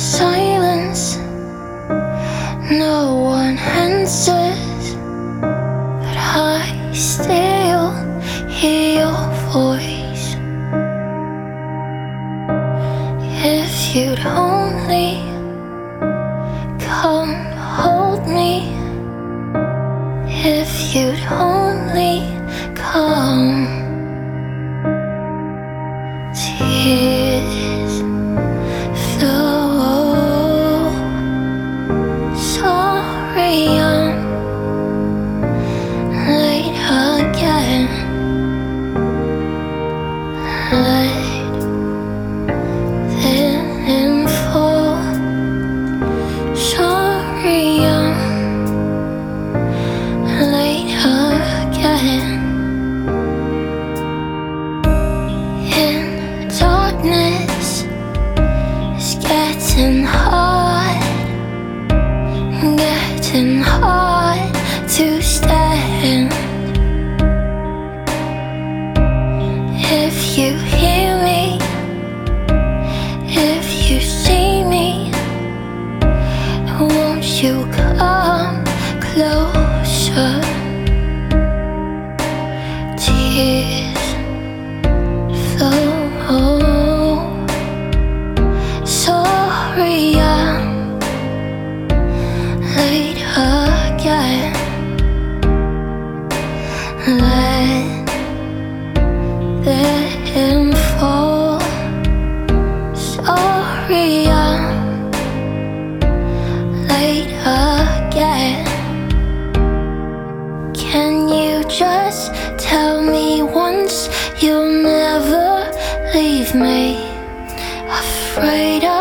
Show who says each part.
Speaker 1: Silence, no one answers, but I still hear your voice. If you'd only come hold me, if you'd only come. Tears flow. Sorry, I'm late again. Let them fall. Sorry, I'm late again. In darkness, it's getting hard to stand. If you hear me, if you see me, won't you come closer? Tears flow. Sorry, I'm late again. Let them fall. Sorry, I'm late again. Can you just tell me once you'll never leave me? Afraid